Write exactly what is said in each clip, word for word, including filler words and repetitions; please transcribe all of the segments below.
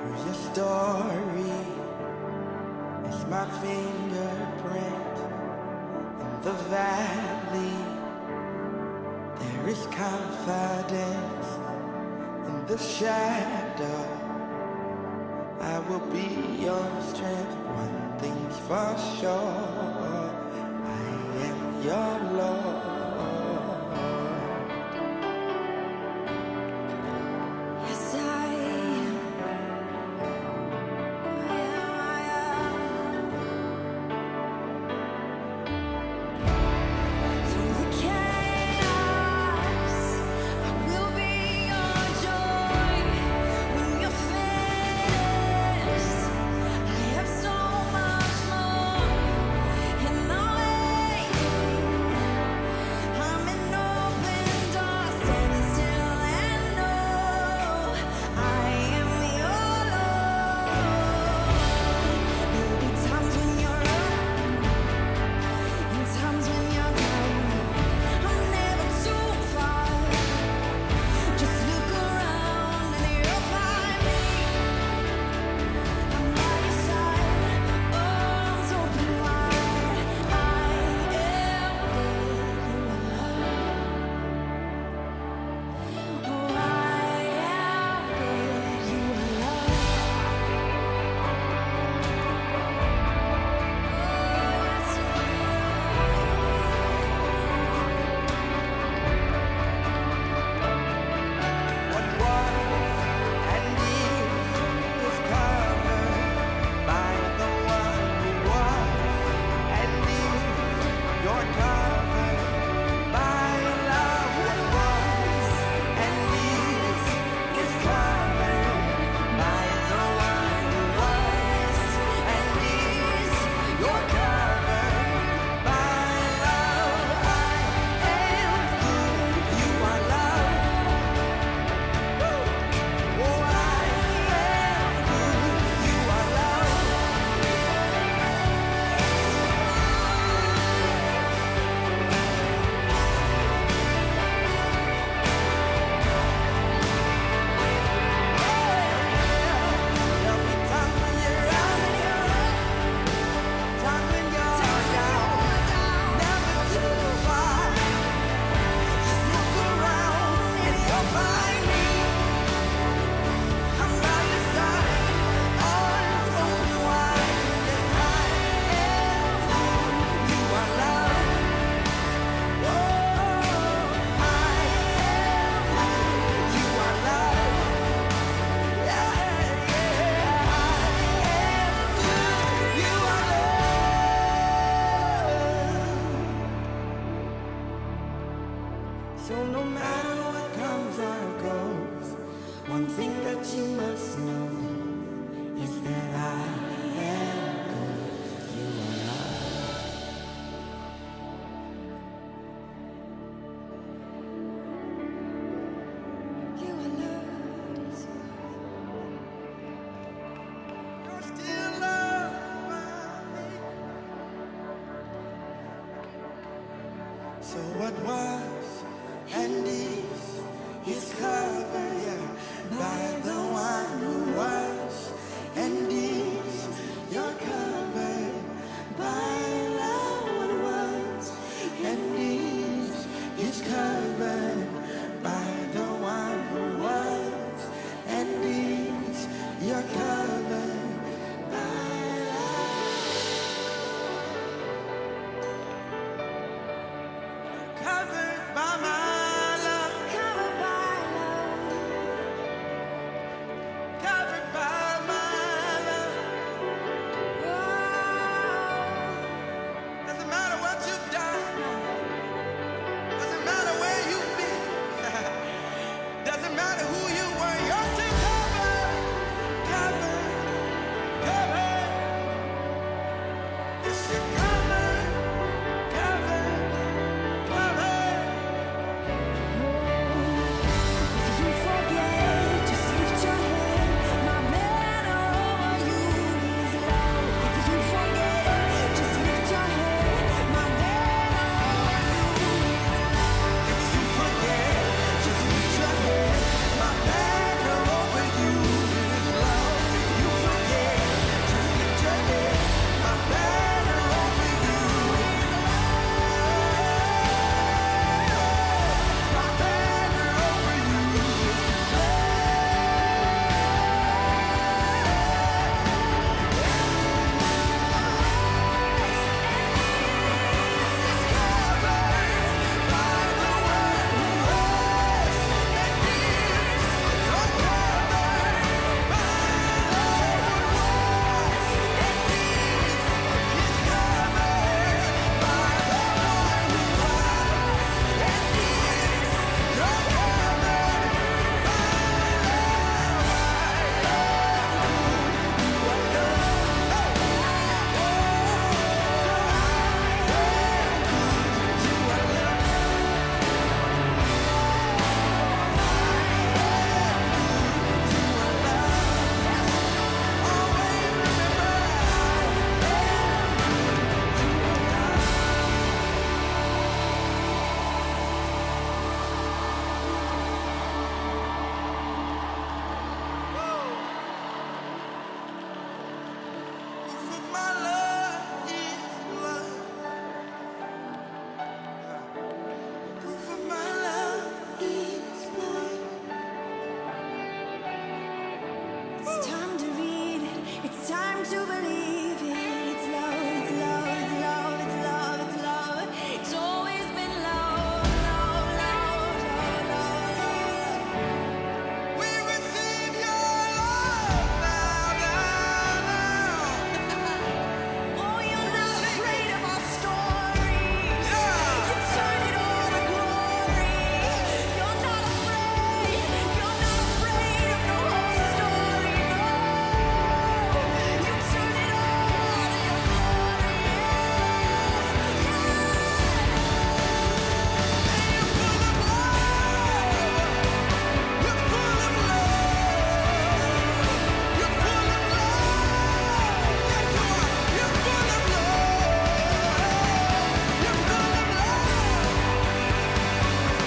Through your story is my fingerprint. In the valley, there is confidence. In the shadow, I will be your strength. One thing's for sure, I am your Lord. So no matter what comes or goes, one thing that you must know is that I am good. You are loved. You are loved. You're still loved by me. So what was and is, is covered, yeah, by the one who was and is. It's time to read it. It's time to believe it. It's love, it's love, it's love, it's love, it's love. It's always been love, love, love, love, love, love. We receive your love now, now, now. Oh, you're not afraid of our stories. You turn it all to glory. You're not afraid. You're not afraid of the whole story. No, you turn it all to your glory. Yes, you're full of love. You're full of love. You're full of love. Yes, you are. You're full of love. You're full of love.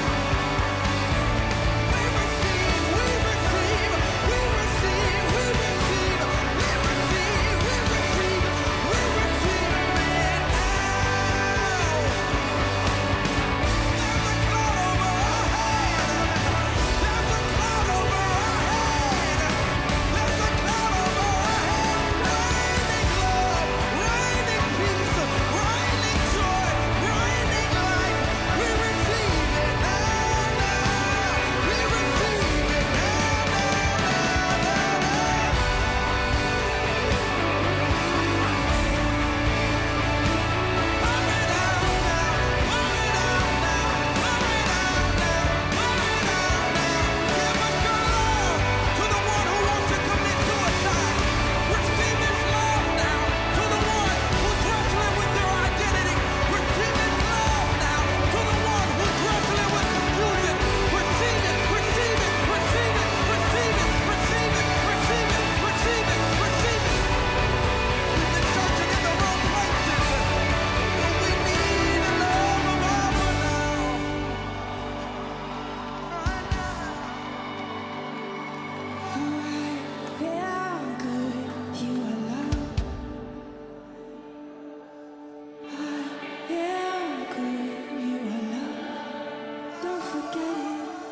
We receive, we receive, we receive, we receive, we receive, we receive, we receive it now. There's a cloud over our head. There's a cloud over our head. There's a cloud over our head. Raining love, raining peace, raining joy, raining life. We receive it now, now. We receive it now, now, now, now, now.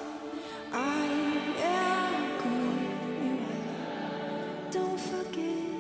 Don't forget.